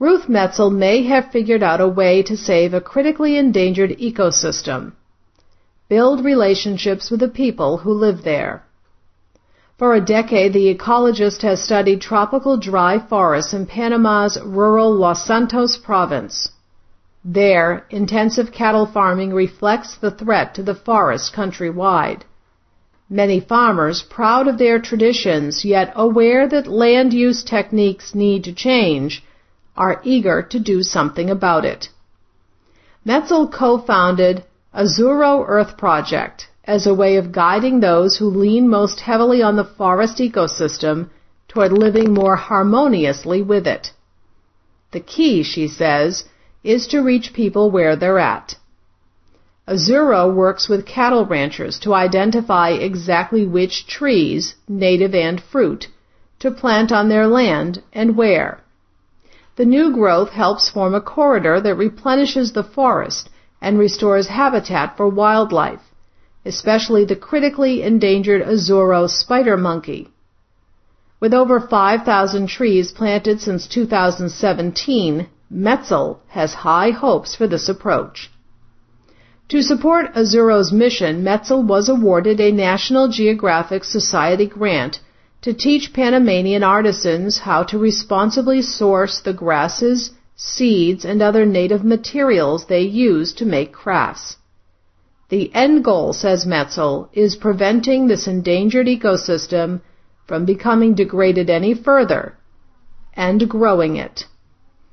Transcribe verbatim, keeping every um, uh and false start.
Ruth Metzel may have figured out a way to save a critically endangered ecosystem. Build relationships with the people who live there. For a decade, the ecologist has studied tropical dry forests in Panama's rural Los Santos province. There, intensive cattle farming reflects the threat to the forest countrywide. Many farmers, proud of their traditions, yet aware that land use techniques need to change, are eager to do something about it. Metzel co-founded Azuro Earth Project as a way of guiding those who lean most heavily on the forest ecosystem toward living more harmoniously with it. The key, she says, is to reach people where they're at. Azuro works with cattle ranchers to identify exactly which trees, native and fruit, to plant on their land and where. The new growth helps form a corridor that replenishes the forest and restores habitat for wildlife, especially the critically endangered Azuro spider monkey. With over five thousand trees planted since two thousand seventeen, Metzel has high hopes for this approach. To support Azuro's mission, Metzel was awarded a National Geographic Society grant to teach Panamanian artisans how to responsibly source the grasses, seeds, and other native materials they use to make crafts. The end goal, says Metzel, is preventing this endangered ecosystem from becoming degraded any further and growing it.